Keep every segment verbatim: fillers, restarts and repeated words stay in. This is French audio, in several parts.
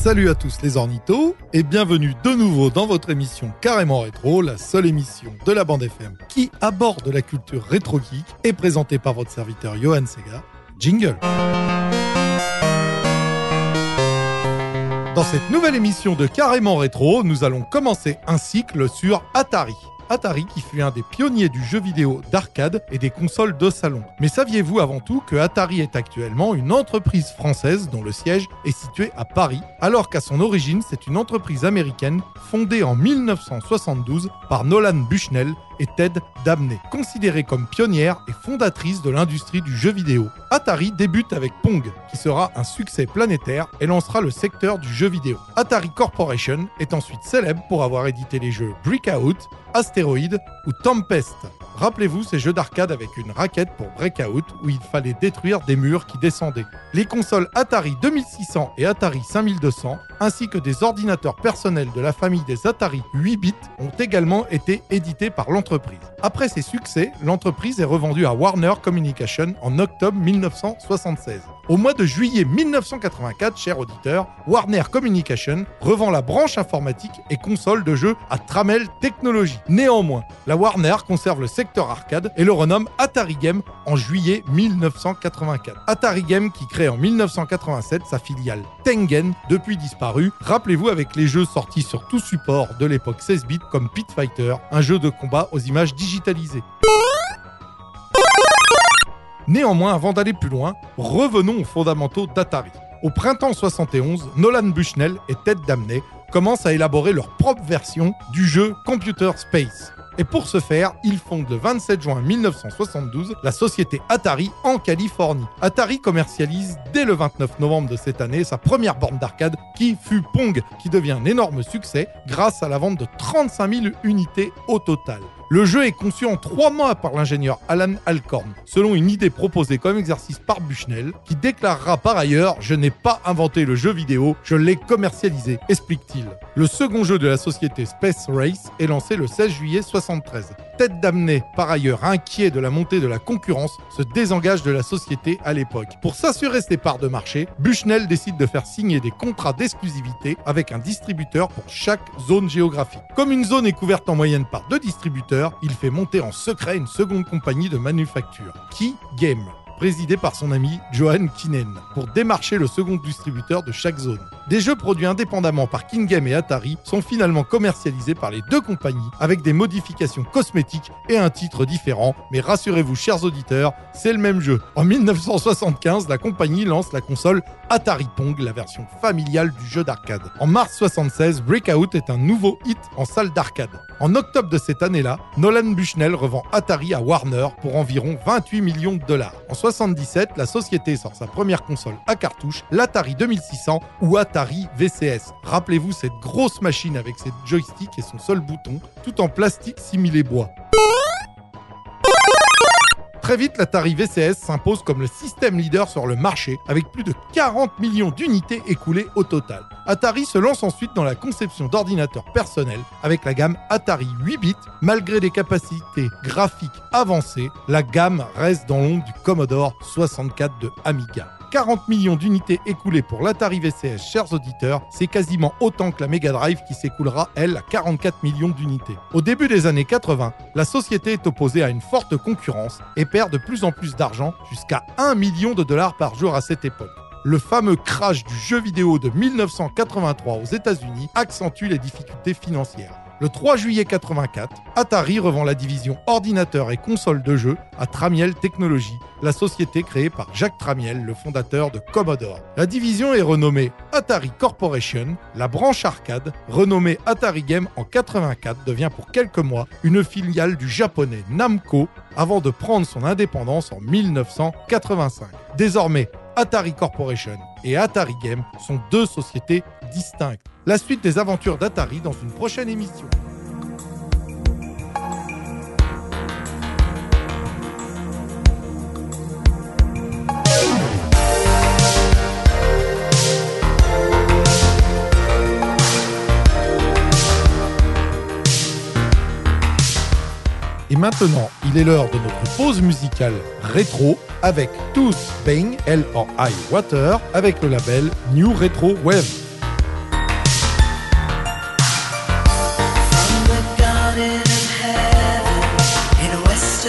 Salut à tous les ornithos et bienvenue de nouveau dans votre émission Carrément Rétro, la seule émission de la bande F M qui aborde la culture rétro-geek et présentée par votre serviteur Johan Sega. Jingle. Dans cette nouvelle émission de Carrément Rétro, nous allons commencer un cycle sur Atari. Atari qui fut un des pionniers du jeu vidéo d'arcade et des consoles de salon. Mais saviez-vous avant tout que Atari est actuellement une entreprise française dont le siège est situé à Paris, alors qu'à son origine c'est une entreprise américaine fondée en mille neuf cent soixante-douze par Nolan Bushnell et Ted Dabney, considérée comme pionnière et fondatrice de l'industrie du jeu vidéo. Atari débute avec Pong, qui sera un succès planétaire et lancera le secteur du jeu vidéo. Atari Corporation est ensuite célèbre pour avoir édité les jeux Breakout, Asteroid ou Tempest. Rappelez-vous ces jeux d'arcade avec une raquette pour Breakout où il fallait détruire des murs qui descendaient. Les consoles Atari deux mille six cents et Atari cinq mille deux cents, ainsi que des ordinateurs personnels de la famille des Atari huit bits, ont également été édités par l'entreprise. Après ces succès, l'entreprise est revendue à Warner Communication en octobre mille neuf cent soixante-seize. Au mois de juillet mille neuf cent quatre-vingt-quatre, chers auditeurs, Warner Communication revend la branche informatique et console de jeux à Trammell Technologies. Néanmoins, la Warner conserve le secteur arcade et le renomme Atari Game en juillet mille neuf cent quatre-vingt-quatre. Atari Game qui crée en mille neuf cent quatre-vingt-sept sa filiale Tengen, depuis disparue, rappelez-vous avec les jeux sortis sur tout support de l'époque seize bits comme Pit Fighter, un jeu de combat aux images digitalisées. Néanmoins, avant d'aller plus loin, revenons aux fondamentaux d'Atari. Au printemps soixante et onze, Nolan Bushnell et Ted Dabney commencent à élaborer leur propre version du jeu Computer Space. Et pour ce faire, ils fondent le vingt-sept juin mille neuf cent soixante-douze la société Atari en Californie. Atari commercialise dès le vingt-neuf novembre de cette année sa première borne d'arcade qui fut Pong, qui devient un énorme succès grâce à la vente de trente-cinq mille unités au total. Le jeu est conçu en trois mois par l'ingénieur Alan Alcorn, selon une idée proposée comme exercice par Bushnell, qui déclarera par ailleurs « Je n'ai pas inventé le jeu vidéo, je l'ai commercialisé », explique-t-il. Le second jeu de la société Space Race est lancé le seize juillet soixante-treize. Ted Dabney, par ailleurs inquiet de la montée de la concurrence, se désengage de la société à l'époque. Pour s'assurer ses parts de marché, Bushnell décide de faire signer des contrats d'exclusivité avec un distributeur pour chaque zone géographique. Comme une zone est couverte en moyenne par deux distributeurs, il fait monter en secret une seconde compagnie de manufacture, Key Game, présidée par son ami Johan Kinen, pour démarcher le second distributeur de chaque zone. Des jeux produits indépendamment par King Game et Atari sont finalement commercialisés par les deux compagnies avec des modifications cosmétiques et un titre différent, mais rassurez-vous chers auditeurs, c'est le même jeu. En mille neuf cent soixante-quinze, la compagnie lance la console Atari Pong, la version familiale du jeu d'arcade. En mars soixante-seize, Breakout est un nouveau hit en salle d'arcade. En octobre de cette année-là, Nolan Bushnell revend Atari à Warner pour environ vingt-huit millions de dollars. En soixante-dix-sept, la société sort sa première console à cartouche, l'Atari deux mille six cents ou Atari V C S. Rappelez-vous cette grosse machine avec ses joysticks et son seul bouton, tout en plastique similé bois. Très vite, l'Atari V C S s'impose comme le système leader sur le marché, avec plus de quarante millions d'unités écoulées au total. Atari se lance ensuite dans la conception d'ordinateurs personnels avec la gamme Atari huit bits. Malgré des capacités graphiques avancées, la gamme reste dans l'ombre du Commodore soixante-quatre de Amiga. quarante millions d'unités écoulées pour l'Atari V C S, chers auditeurs, c'est quasiment autant que la Mega Drive qui s'écoulera, elle, à quarante-quatre millions d'unités. Au début des années quatre-vingts, la société est opposée à une forte concurrence et perd de plus en plus d'argent, jusqu'à un million de dollars par jour à cette époque. Le fameux crash du jeu vidéo de mille neuf cent quatre-vingt-trois aux États-Unis accentue les difficultés financières. Le trois juillet quatre-vingt-quatre, Atari revend la division ordinateur et console de jeux à Trammell Technologies, la société créée par Jacques Trammell, le fondateur de Commodore. La division est renommée Atari Corporation. La branche arcade, renommée Atari Game en quatre-vingt-quatre, devient pour quelques mois une filiale du japonais Namco avant de prendre son indépendance en mille neuf cent quatre-vingt-cinq. Désormais, Atari Corporation et Atari Game sont deux sociétés distinctes. La suite des aventures d'Atari dans une prochaine émission. Et maintenant, il est l'heure de notre pause musicale rétro avec Tooth Bang, L R I Water, avec le label New Retro Wave.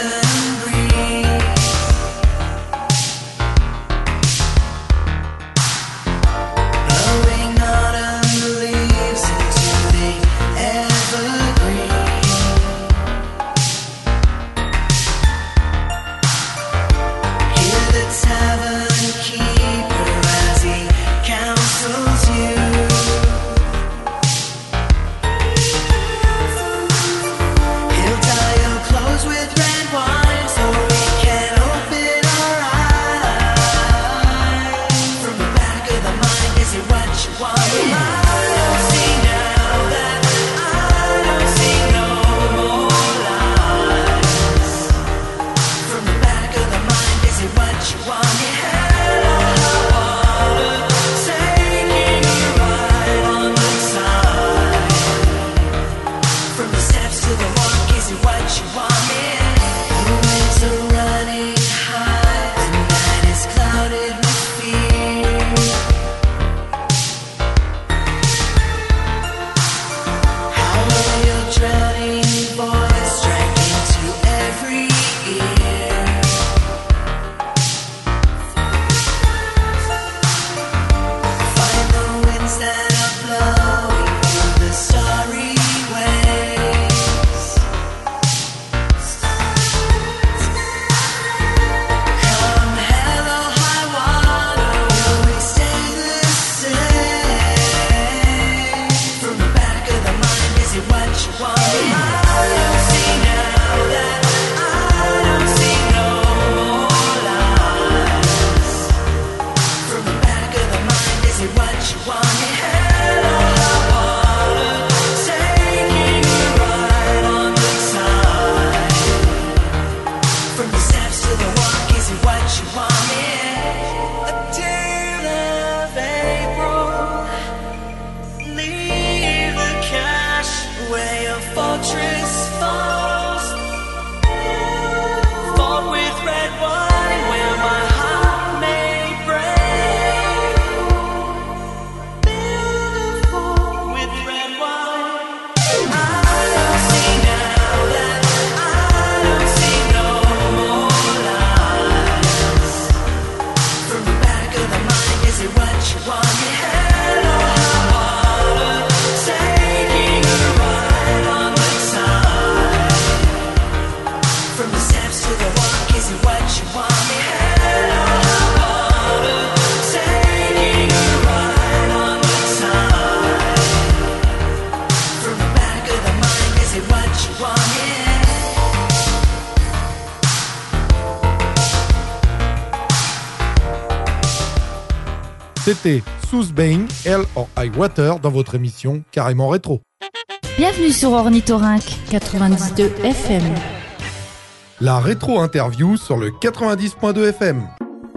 C'était Sousbane, Hell or High Water dans votre émission Carrément Rétro. Bienvenue sur Ornithorynque quatre-vingt-dix point deux F M. La rétro interview sur le quatre-vingt-dix point deux F M.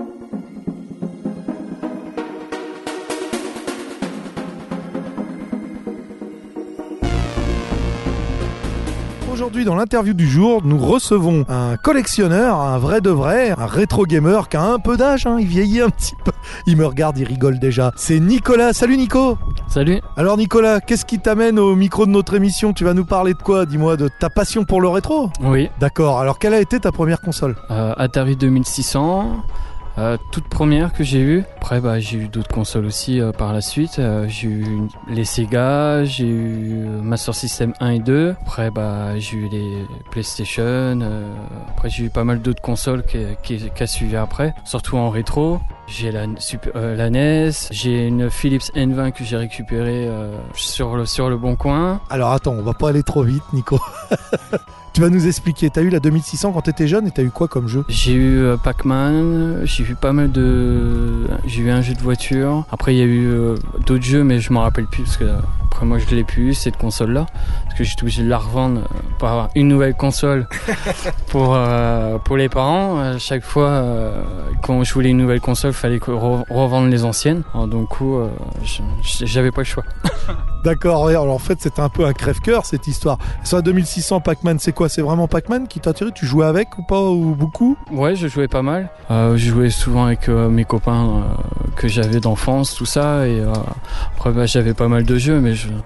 Aujourd'hui, dans l'interview du jour, nous recevons un collectionneur, un vrai de vrai, un rétro gamer qui a un peu d'âge, hein, il vieillit un petit peu. Il me regarde, il rigole déjà. C'est Nicolas. Salut Nico. Salut. Alors Nicolas, qu'est-ce qui t'amène au micro de notre émission ? Tu vas nous parler de quoi ? Dis-moi, de ta passion pour le rétro ? Oui. D'accord. Alors, quelle a été ta première console ? euh, Atari deux mille six cents. Euh, toute première que j'ai eue. Après bah, j'ai eu d'autres consoles aussi euh, par la suite. Euh, j'ai eu les Sega, j'ai eu Master System un et deux. Après bah, j'ai eu les PlayStation. Euh, après j'ai eu pas mal d'autres consoles qui, qui, qui a suivi après. Surtout en rétro. J'ai la, super, euh, la N E S, j'ai une Philips N vingt que j'ai récupérée euh, sur, le, sur le bon coin. Alors attends, on va pas aller trop vite Nico. Tu vas nous expliquer, t'as eu la deux mille six cents quand t'étais jeune et t'as eu quoi comme jeu ? J'ai eu euh, Pac-Man, j'ai eu pas mal de... J'ai eu un jeu de voiture. Après il y a eu euh, d'autres jeux mais je m'en rappelle plus parce que euh, après moi je l'ai plus eu cette console là. Parce que j'étais obligé de la revendre pour avoir une nouvelle console pour, euh, pour les parents. À chaque fois euh, quand je voulais une nouvelle console, il fallait re- revendre les anciennes. Alors, donc coup euh, j'avais pas le choix. D'accord, alors en fait c'était un peu un crève-cœur cette histoire. Sur la deux mille six cents Pac-Man, c'est quoi ? C'est vraiment Pac-Man qui t'a attiré ? Tu jouais avec ou pas ou beaucoup ? Ouais, je jouais pas mal. Euh, je jouais souvent avec euh, mes copains euh, que j'avais d'enfance, tout ça. Et euh, après bah, j'avais pas mal de jeux, mais je...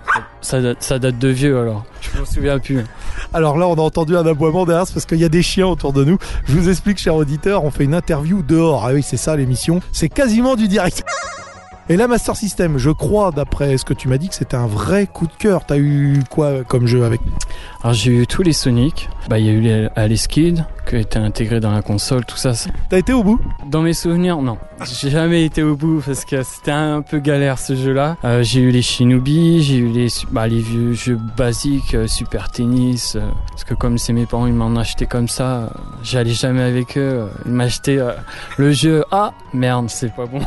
Ça date, ça date de vieux alors. Je m'en souviens plus. Alors là, on a entendu un aboiement derrière, c'est parce qu'il y a des chiens autour de nous. Je vous explique, chers auditeurs, on fait une interview dehors. Ah oui, c'est ça l'émission. C'est quasiment du direct. Et la Master System, je crois, d'après ce que tu m'as dit, que c'était un vrai coup de cœur. T'as eu quoi comme jeu avec ? Alors j'ai eu tous les Sonic. Bah il y a eu les Alice Kid qui a été intégré dans la console, tout ça. T'as été au bout ? Dans mes souvenirs, non. J'ai jamais été au bout parce que c'était un peu galère ce jeu-là. Euh, j'ai eu les Shinobi, j'ai eu les bah, les vieux jeux basiques, euh, Super Tennis. Euh, parce que comme c'est mes parents, ils m'en achetaient comme ça. Euh, j'allais jamais avec eux. Euh, ils m'achetaient euh, le jeu. Ah merde, c'est pas bon.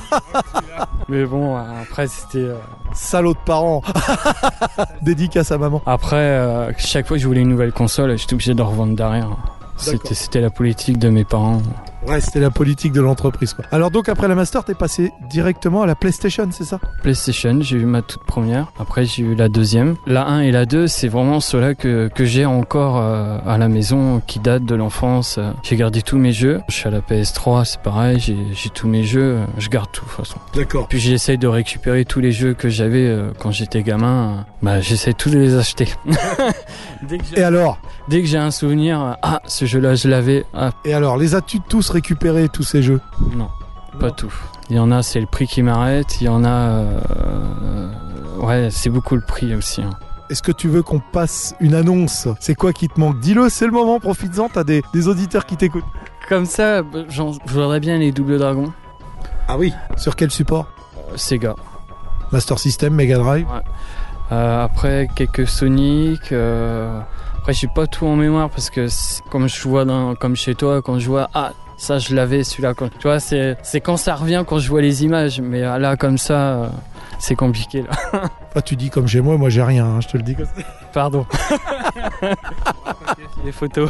Mais bon, après c'était... Euh... Salaud de parents. Dédicace à maman. Après, euh, chaque fois que je voulais une nouvelle console, j'étais obligé de revendre derrière. C'était, c'était la politique de mes parents. Ouais, c'était la politique de l'entreprise, quoi. Alors donc, après la Master, t'es passé directement à la PlayStation, c'est ça ? PlayStation, j'ai eu ma toute première. Après, j'ai eu la deuxième. La un et la deux, c'est vraiment ceux-là que, que j'ai encore euh, à la maison, qui datent de l'enfance. J'ai gardé tous mes jeux. Je suis à la P S trois, c'est pareil, j'ai, j'ai tous mes jeux. Je garde tout, de toute façon. D'accord. Puis j'essaye de récupérer tous les jeux que j'avais euh, quand j'étais gamin. Bah, j'essaie tous de les acheter. Dès que j'ai... Et alors ? Dès que j'ai un souvenir, ah, ce jeu-là, je l'avais. Ah. Et alors, les as-tu tous récupérés, tous ces jeux ? Non, non, pas tout. Il y en a, c'est le prix qui m'arrête. Il y en a... Euh, ouais, c'est beaucoup le prix aussi. Hein. Est-ce que tu veux qu'on passe une annonce ? C'est quoi qui te manque ? Dis-le, c'est le moment, profites-en, t'as des, des auditeurs qui t'écoutent. Comme ça, genre, je voudrais bien les Double Dragon. Ah oui ? Sur quel support ? euh, Sega. Master System, Mega Drive ? Ouais. Euh, après, quelques Sonic... Euh... Après, j'ai pas tout en mémoire parce que comme je vois dans, comme chez toi, quand je vois ah ça je l'avais celui-là, quand, tu vois c'est c'est quand ça revient quand je vois les images, mais là comme ça euh, c'est compliqué là. Ah, tu dis comme chez moi, moi j'ai rien, hein, je te le dis comme ça. Pardon. Les photos.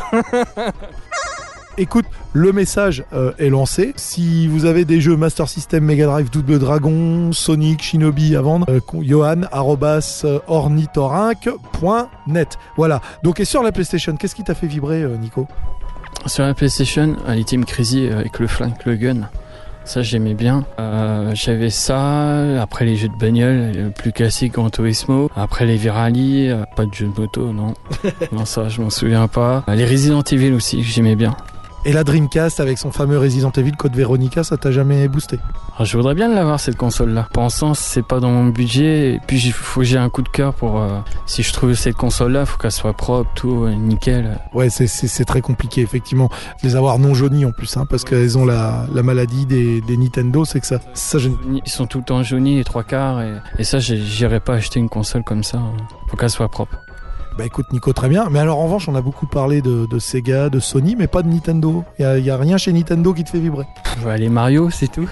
Écoute, le message euh, est lancé. Si vous avez des jeux Master System, Mega Drive, Double Dragon, Sonic, Shinobi à vendre, euh, johan arobase ornithorynque point net. Voilà. Donc, et sur la PlayStation, qu'est-ce qui t'a fait vibrer, euh, Nico ? Sur la PlayStation, l'Ultimate Crazy avec le flingue, le gun. Ça, j'aimais bien. Euh, j'avais ça. Après, les jeux de bagnole, le plus classique, Gran Turismo. Après, les Virali. Euh, pas de jeux de moto, non. Non, ça, je m'en souviens pas. Les Resident Evil aussi, j'aimais bien. Et la Dreamcast avec son fameux Resident Evil Code Veronica, ça t'a jamais boosté ? Alors, je voudrais bien l'avoir cette console-là. Pensant c'est pas dans mon budget, et puis il faut que j'ai un coup de cœur pour. Euh, si je trouve cette console-là, faut qu'elle soit propre, tout euh, nickel. Ouais, c'est, c'est c'est très compliqué effectivement de les avoir non jaunies en plus, hein, parce qu'elles ont la la maladie des des Nintendo, c'est que ça ça je... Ils sont tout le temps jaunis, les trois quarts, et, et ça j'irais pas acheter une console comme ça. Faut qu'elle soit propre. Bah écoute Nico, très bien. Mais alors en revanche, on a beaucoup parlé de, de Sega, de Sony, mais pas de Nintendo. Il y a, y a rien chez Nintendo qui te fait vibrer. Ouais, les Mario, c'est tout.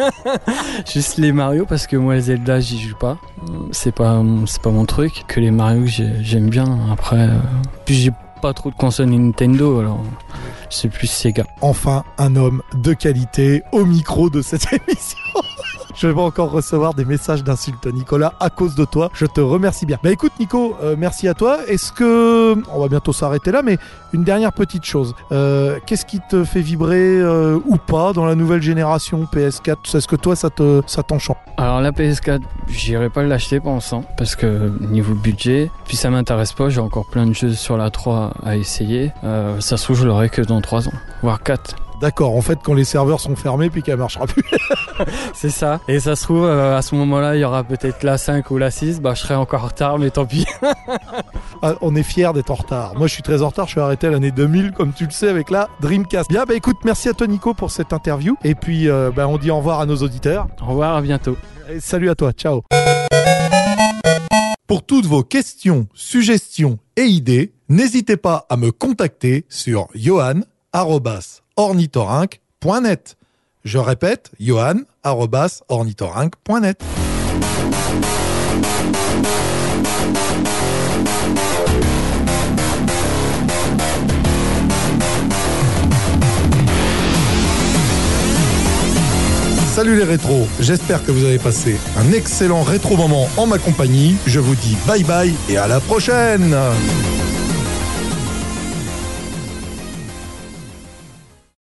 Juste les Mario, parce que moi Zelda, j'y joue pas. C'est pas, c'est pas mon truc. Que les Mario, j'aime bien. Après, euh... puis j'ai pas trop de consoles Nintendo, alors c'est plus Sega. Enfin, un homme de qualité au micro de cette émission. Je vais encore recevoir des messages d'insultes, Nicolas, à cause de toi. Je te remercie bien. Bah écoute, Nico, euh, merci à toi. Est-ce que... On va bientôt s'arrêter là, mais une dernière petite chose. Euh, qu'est-ce qui te fait vibrer euh, ou pas dans la nouvelle génération P S quatre ? Est-ce que toi, ça, te, ça t'enchante ? Alors la P S quatre, j'irai pas l'acheter pour l'instant, parce que niveau budget, puis ça m'intéresse pas. J'ai encore plein de jeux sur la trois à essayer. Euh, ça se trouve, je l'aurai que dans trois ans, voire quatre. D'accord, en fait, quand les serveurs sont fermés puis qu'elle marchera plus. C'est ça. Et ça se trouve, euh, à ce moment-là, il y aura peut-être la cinq ou la six. Bah, je serai encore en retard, mais tant pis. Ah, on est fiers d'être en retard. Moi, je suis très en retard. Je suis arrêté à l'année deux mille, comme tu le sais, avec la Dreamcast. Bien, bah écoute, merci à toi, Nico, pour cette interview. Et puis, euh, bah, on dit au revoir à nos auditeurs. Au revoir, à bientôt. Et salut à toi, ciao. Pour toutes vos questions, suggestions et idées, n'hésitez pas à me contacter sur johan arobase ornithorynque point net. Je répète, johan arobase ornithorynque point net. Salut les rétros, j'espère que vous avez passé un excellent rétro moment en ma compagnie. Je vous dis bye bye et à la prochaine.